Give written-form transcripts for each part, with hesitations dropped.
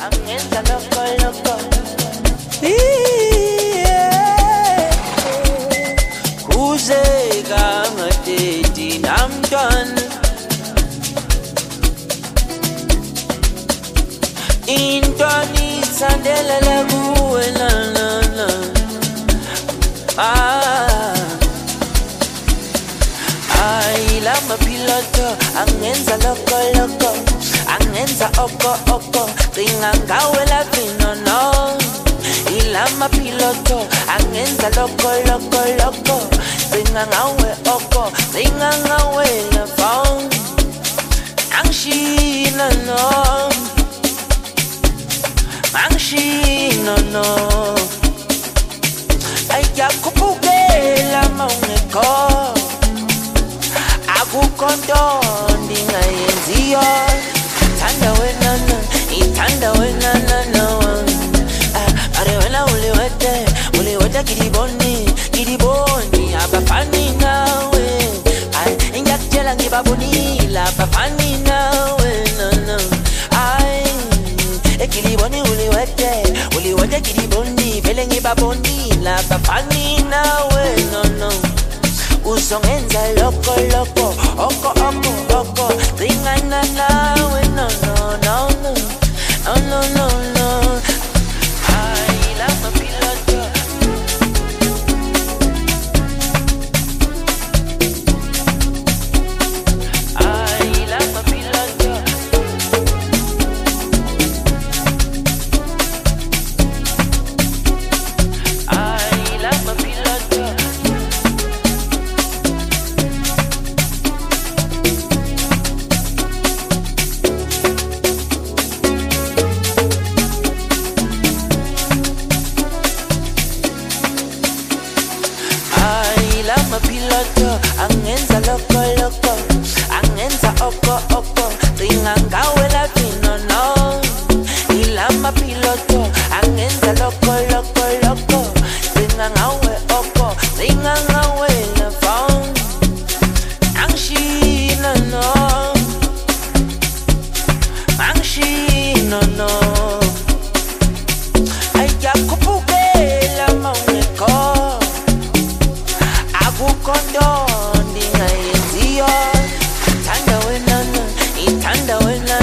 angenza loco loco. Kuzeka ngadedi namntwana intwana itsandelela kuwe na ay lama piloto angenza loco loco angenza oko oko cinga ngawe la vino no ilama piloto angenza loco loco loco cinga ngawe oko cinga ngawe la phone angshina no ayakupukela maungekho akukonto ndingayenziyo ithanda wena are wena uliwete kidiboni abafani nawe ngiyakutshela ngibabonile abafani nawe ekiliboni uliwete kidiboni vele ngibabonile abafani nawe uzongenza loko loko oko oko oko ringana nawe no I love my piloto I love my piloto I love my piloto piloto angenza loco loco angenza oko oko cinga ngawe la vino no ilama piloto angenza loco loco loco cinga ngawe oko cinga ngawe la phone angshina no ayakupukela maungekho akukonto ndingayenziyo ithanda wena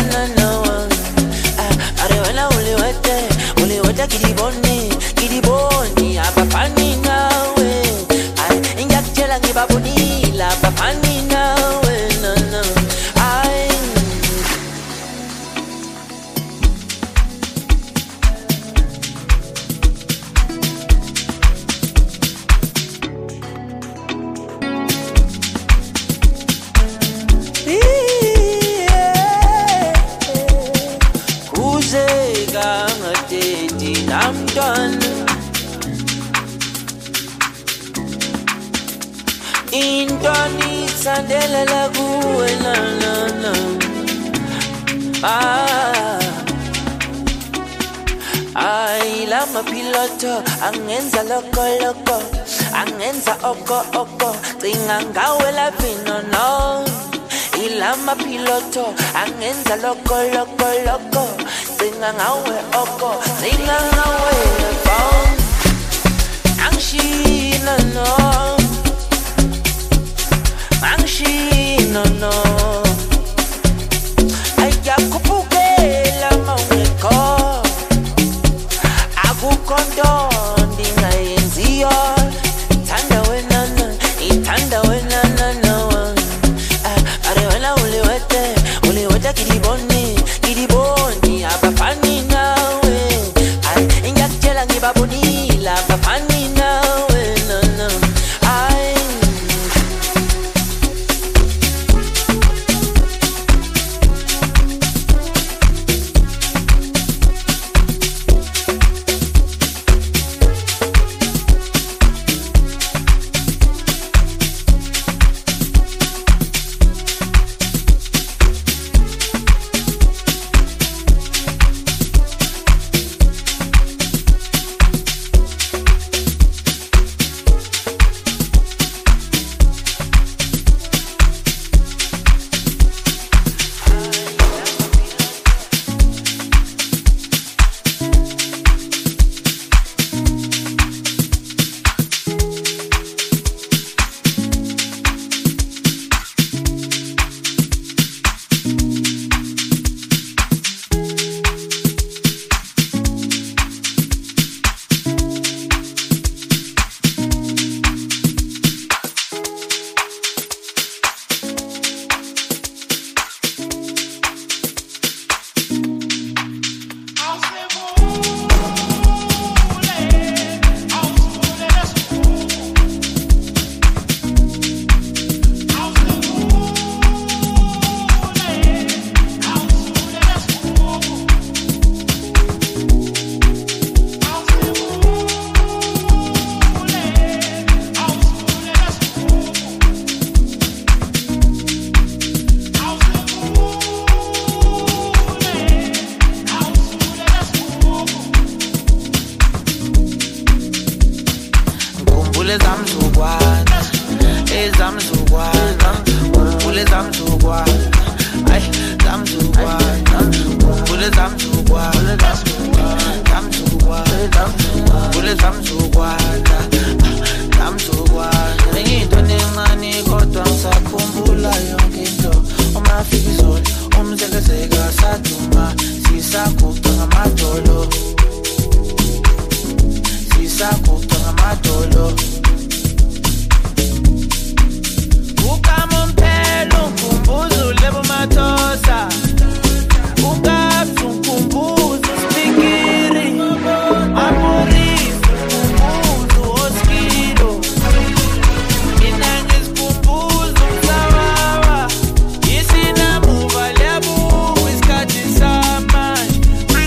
are wena uliwete kidiboni abafani nawe ngiyakutshela ngibabonile abafani nawe I'm done. Intoni sandelela kuwe na. Ay lama piloto angenza loco loco angenza oko oko cinga ngawe la vino no ilama piloto angenza loco loco loco cinga ngawe oko cinga ngawe la phone angshina no ayakupukela maungekho akukonto ndingayenziyo ithanda wena are wena uliwete kidiboni abafani nawe ngiyakutshela ngibabonile abafani nawe khumbule zamzukwana ezamzukwana khumbule zamzukwana ay zamzukwana khumbule zamzukwana zamzukwana khumbule zamzukwana zamzukwana into nencane kodwa ngisakhumbula yonke into umafika izolo umzekezeka saduma sisaguqa ngamadolo sisaguqa ngamadolo ukamompelo ukhumbuzo lebo matosa ukapsu ukhumbuzo spikiri amorifu ukhumbuzo oskilo inange sikhumbuzo msawawa isinamuva lebo isikhathi samanje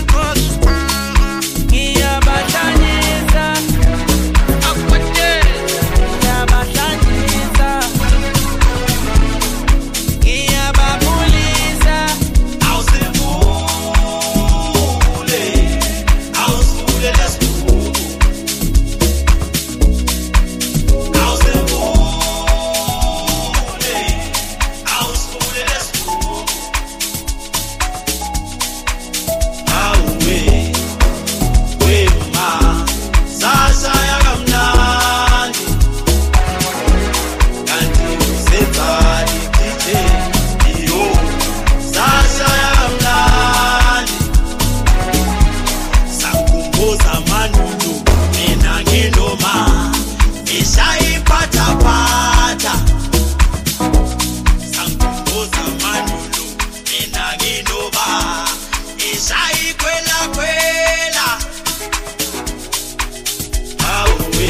ngiyabahlanyisa akwatele ngiyabahlanyisa ngiyababulisa awusivule lesikulo awusivule lesikulo awuwe wema sashaya kamnandi kanti usenzani DJ iyo sashaya kamnandi sakumbuza manulu mina ngiloma ngishayiphathaphatha sakumbuza manulu mina ngiloma ngishayikwelakwela awuwe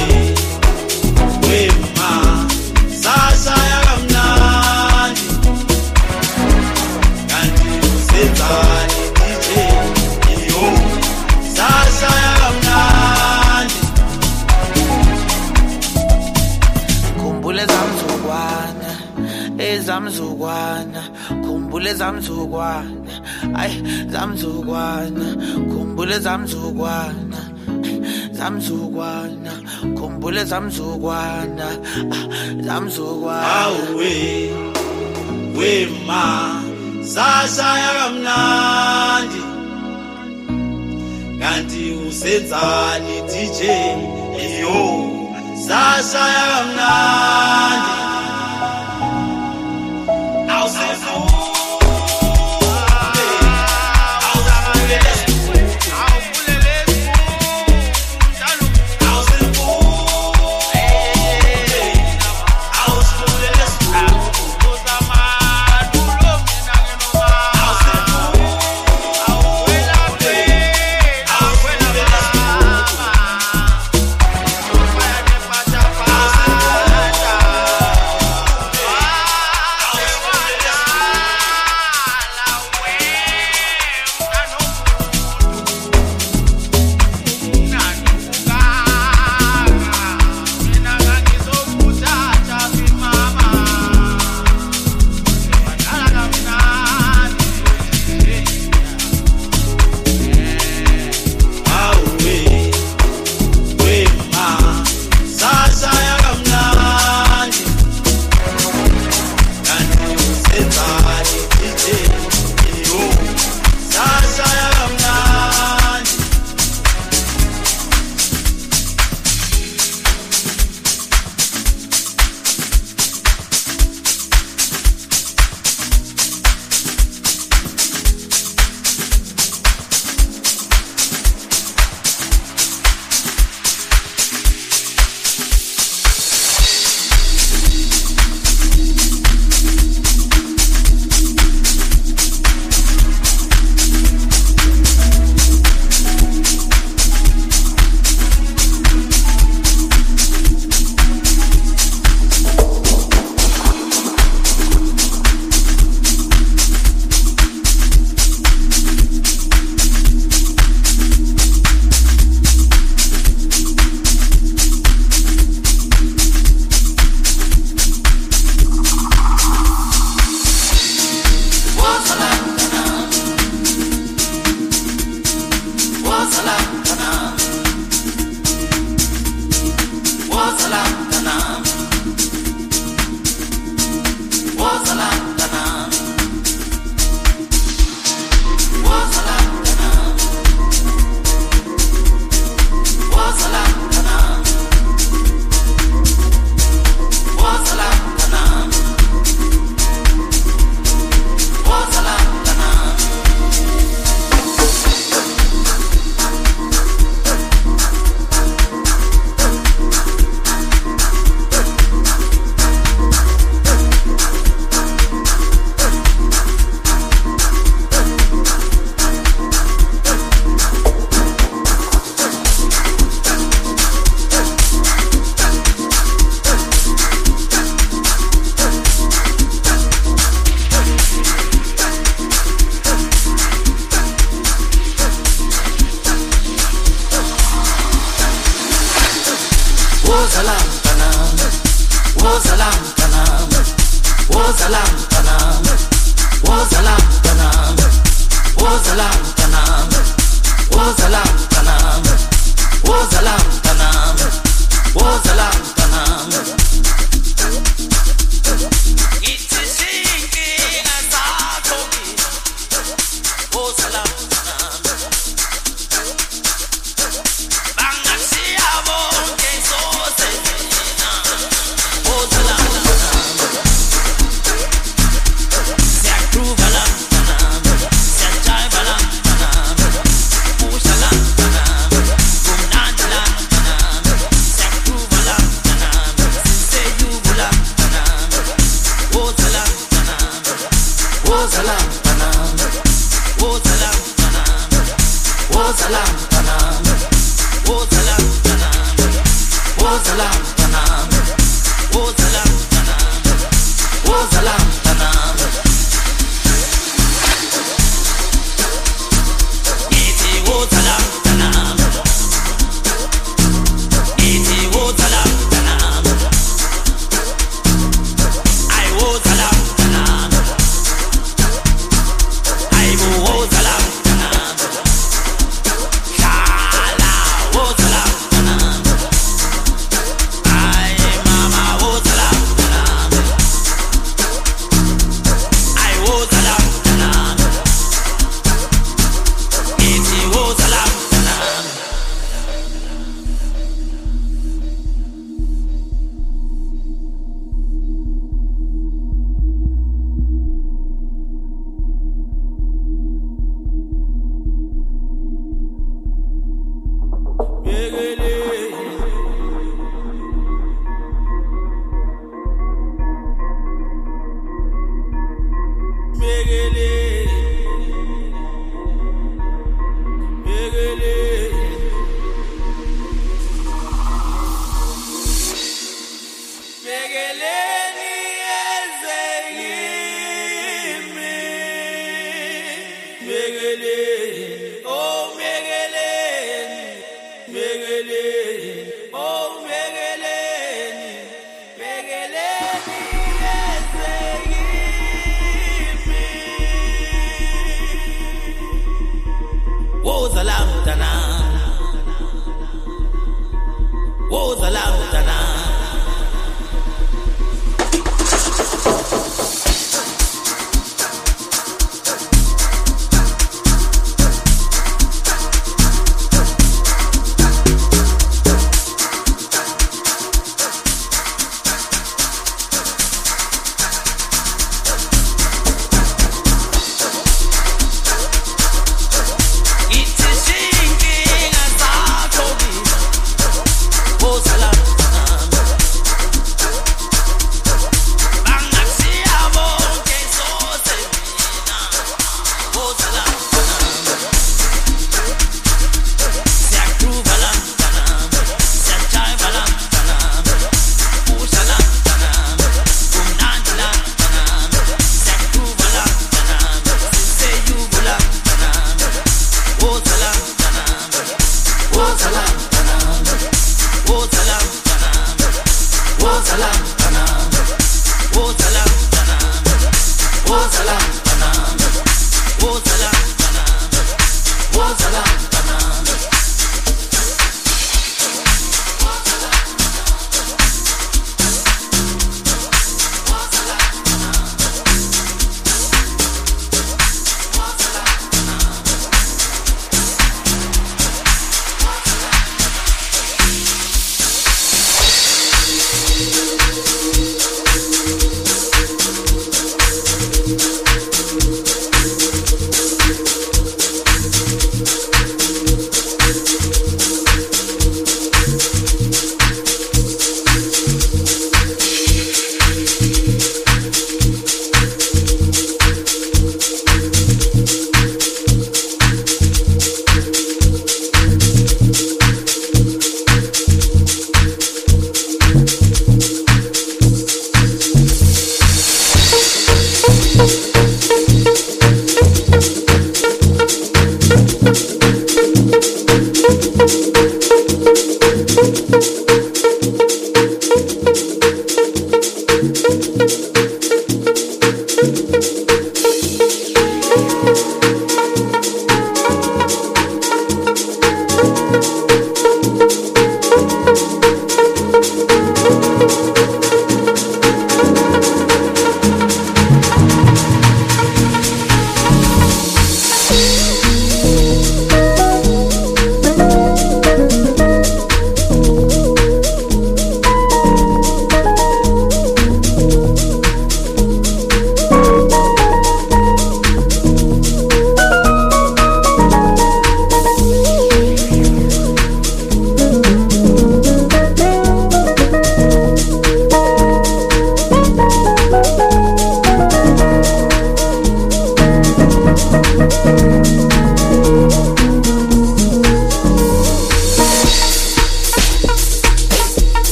wema sashaya kamnandi kanti usenzani DJ iyo sashaya kamnandi khumbule zamzukwana ezamzukwana khumbule zamzukwana ay zamzukwana khumbule zamzukwana zamzukwana khumbule zamzukwana zamzukwana awuwe wema sashaya kamnandi kanti usenzani DJ iyo sashaya kamnandi awusivule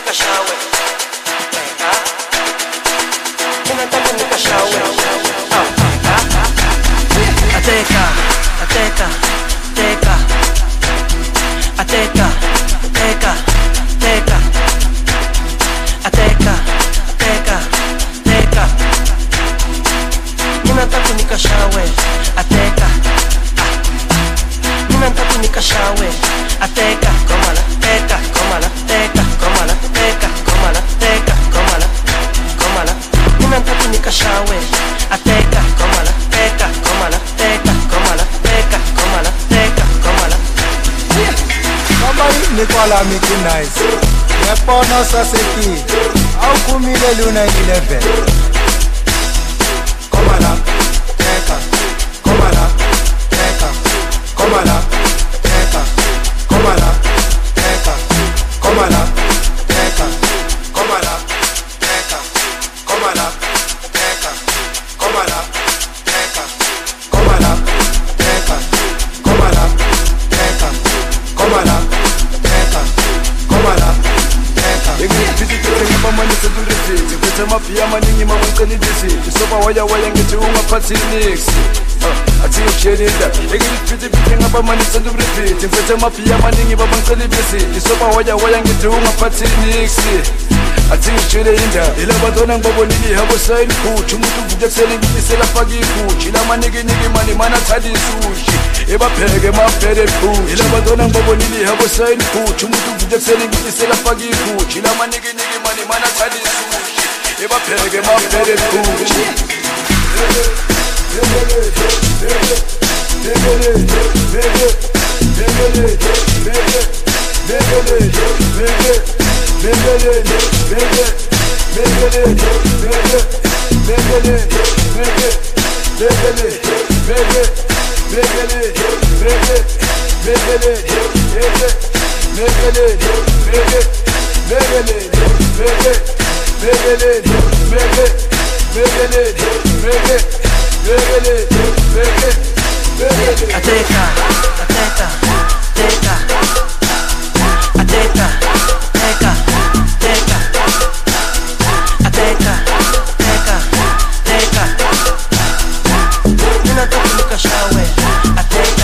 nikashawe. Ninataka nikashawe. Ateka, ateka, teka. Ateka, teka, teka. Ateka, teka, teka. Ninataka nikashawe. Ateka. Ninataka nikashawe. Ateka, komala, teka, komala, teka, komala, teka, komala, teka, komala, komala. Ninataka nikashawe. Ateka, komala, teka, komala, teka, komala, teka, komala, teka, komala. Somebody Nicola make it nice. Yapono saseki. Au kumile luna 11. Komala, teka, komala, teka, komala, teka, komala, teka, komala, teka, komala, teka, komala, teka, komala, teka, komala, teka, komala, teka, komala, teka, komala, teka. Ngibamani sedurisi, ngithe maphiya amaningi mawucela idisi. Soba waya ngithi ungaphathi nix. Athi ushedida, ngiphithi ngabamani sedurisi, ngithe maphiya amaningi babangicela idisi. Soba waya ngithi ungaphathi nix. Athi ushele inda, ilabatona ngibabonile habo sign food. Umuntu uvuke ekuseni ngilisela faka ifuthi. Lamaniki mani mana thadi sushi. Ebapheke maphere food. Ilabatona ngibabonile habo sign food. Umuntu uvuke ekuseni ngilisela faka ifuthi. Lamaniki mani mana thadi sushi. Ebapheke maphere food. Ateka, ateka, teka. Ateka, teka, teka. Ateka, teka, teka. Ninataka nikashawe. Ateka.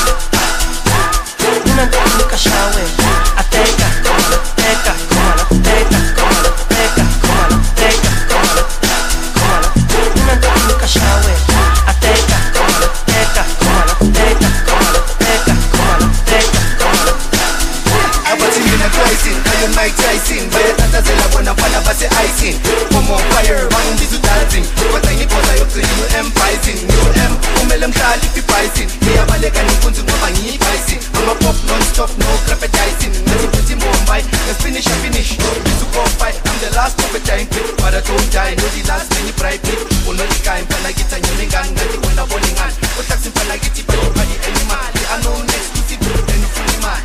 Ninataka nikashawe. Ateka, komala, teka, komala, teka, komala, teka, komala, teka, komala, komala. Ninataka nikashawe. Ateka, komala, teka, komala, teka, komala, teka, komala, teka, komala. Abathingina pricing, ayo Mike Tyson. Bayatatazela bona fana base icing. For more fire, bangibiza dancing. Kodwa ngiphoza yokugcina u-M-Pising. Ngiyo-M, kumele mhlali fi-Pising. Ngiyabaleka nenkunzi ngoba ngiyi-Pising. Ama-pop non-stop, no crapetizing. Ngathi futhi Mumbai, let's finish, to go fight. I'm the last of a dying clip, but I don't die. No the last many bright clip. Unoli guy, mfana gita nyonengan. Ngathi wena boningan. Utaxi mfana giti bani animal. I know next to see good and fully man.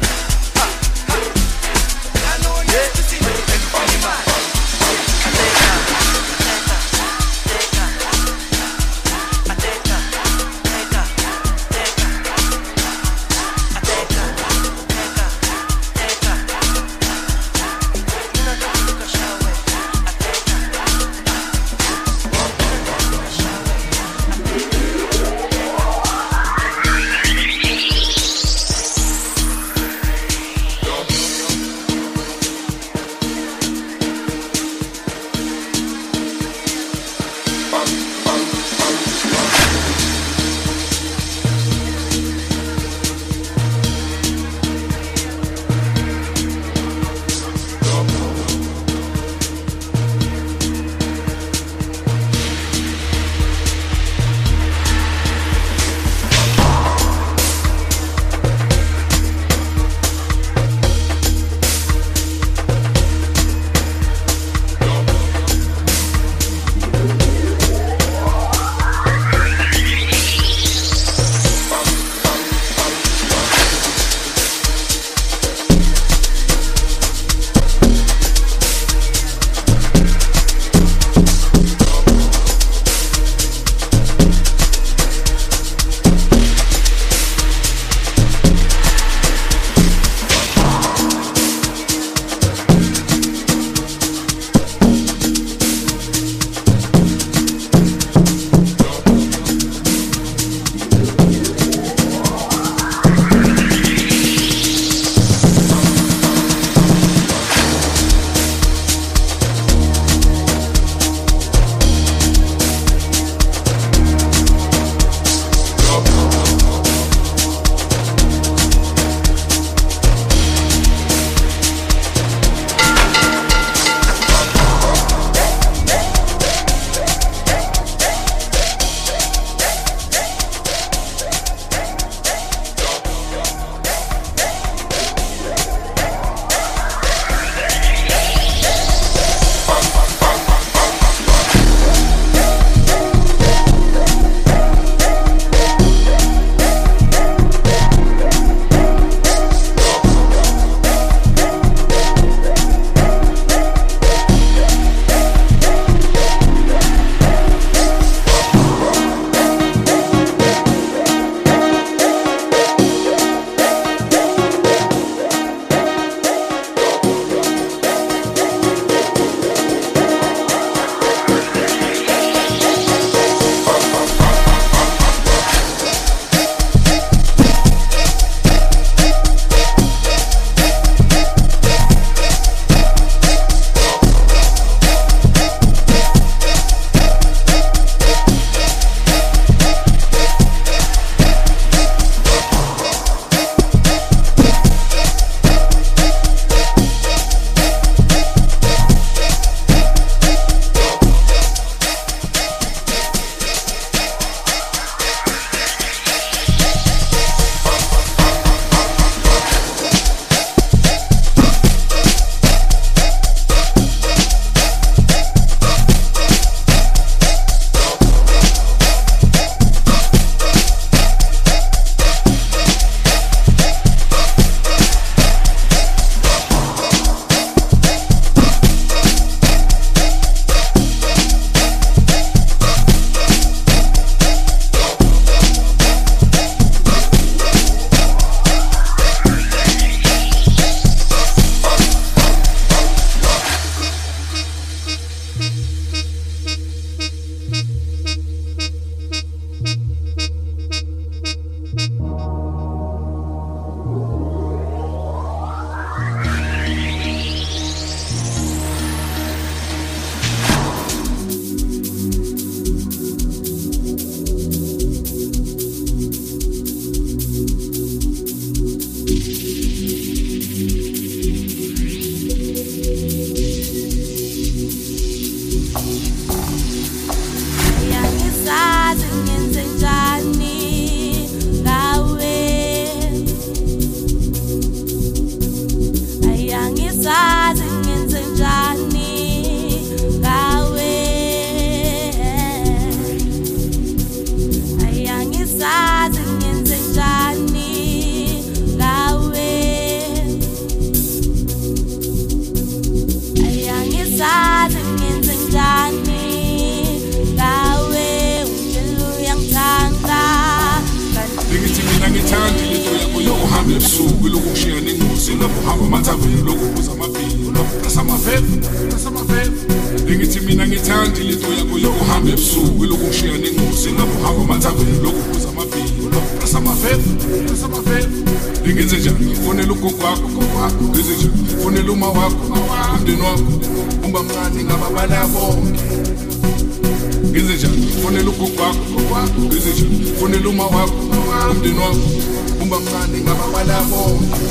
uhambe ebusuku lokhu kushiya nengozi lapho hamba amathaveni lokhu kuza amabhili lokhu pressa amafefe ngithi mina ngithanda lento yakho yokuhamba ebusuku lokhu kushiya nengozi lapho hamba amathaveni lokhu kuza amabhili lokhu pressa amafefe ngenze njani fonela ugogo wakho ngenze njani fonela uma wakho umndeni wakho umba mncane ngababala bonke ngenze njani fonela ugogo wakho ngenze njani fonela uma wakho umndeni wakho umba mncane ngababala bonke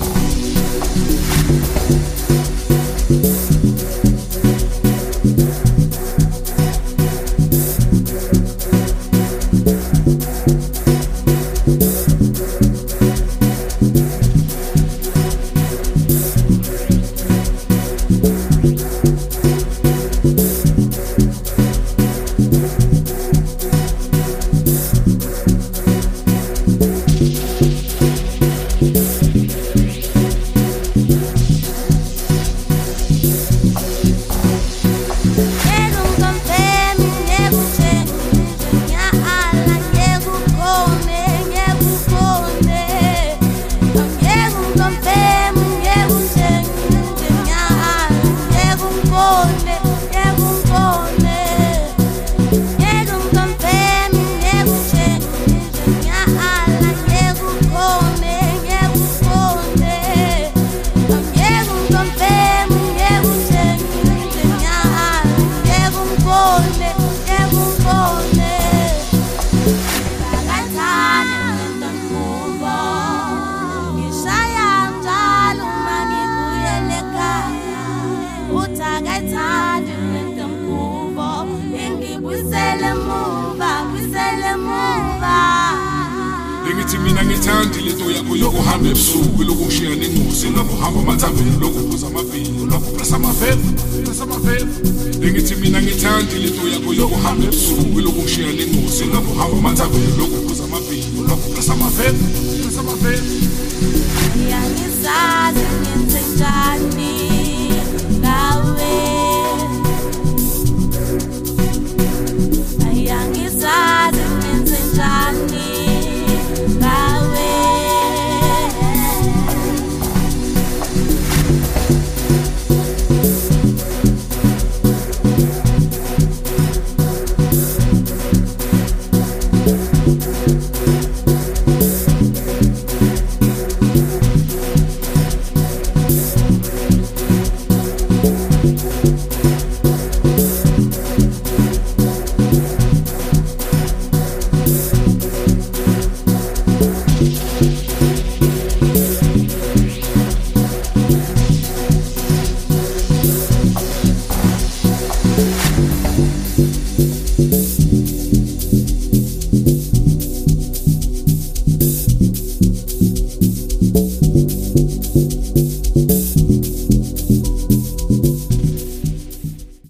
ngithi mina ngithanda lento yakho yokuhamba ebusuku lokhu kushiya nengozi lapho hamba amathaveni lokhu kuza amabhili lokhu pressa amafefe ngithi mina ngithanda lento yakho yokuhamba ebusuku lokhu kushiya nengozi lapho hamba amathaveni lokhu kuza amabhili lokhu pressa amafefe yangisazi ngenze njani